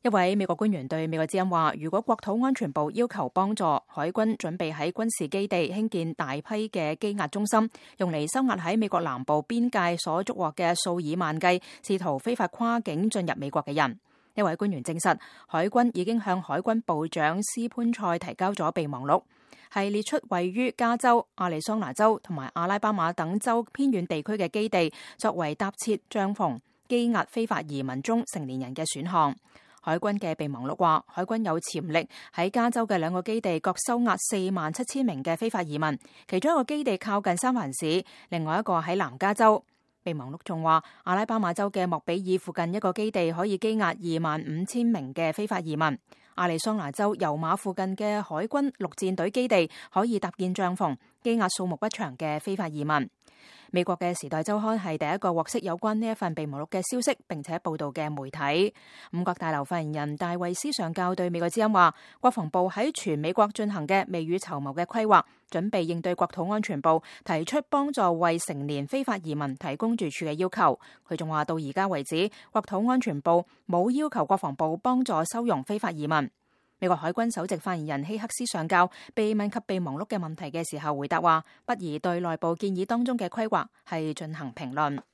一位美國官員對美國之音話，如果國土安全部要求幫助，海軍準備喺軍事基地興建大批嘅羈押中心，用嚟收押喺美國南部邊界所捉獲嘅數以萬計試圖非法跨境進入美國嘅人。一位官員證實，海軍已經向海軍部長斯潘塞提交咗備忘錄，係列出位於加州、亞利桑那州同埋阿拉巴馬等州偏遠地區嘅基地，作為搭設帳篷羈押非法移民中成年人嘅選項。海軍嘅備忘錄話，海軍有潛力喺加州嘅2個基地各收押47000名嘅非法移民，其中一個基地靠近三藩市，另外一個喺南加州。備忘錄仲話，阿拉巴馬州嘅莫比爾附近一個基地可以羈押25000名嘅非法移民，亞利桑那州油馬附近嘅海軍陸戰隊基地可以搭建帳篷羈押數目不詳嘅非法移民。美國嘅《時代週刊》係第一個獲悉有關呢一份備忘錄嘅消息，並且報道嘅媒體。五角大樓發言人戴維斯上校對美國之音話，國防部喺全美國進行嘅未雨綢繆嘅規劃，準備應對國土安全部提出幫助為成年非法移民提供住處嘅要求。佢仲話到而家為止，國土安全部冇要求國防部幫助收容非法移民。美國海軍首席發言人希克斯上校被問及備忘錄嘅問題嘅時候，回答話不宜對內部建議當中嘅規劃係進行評論。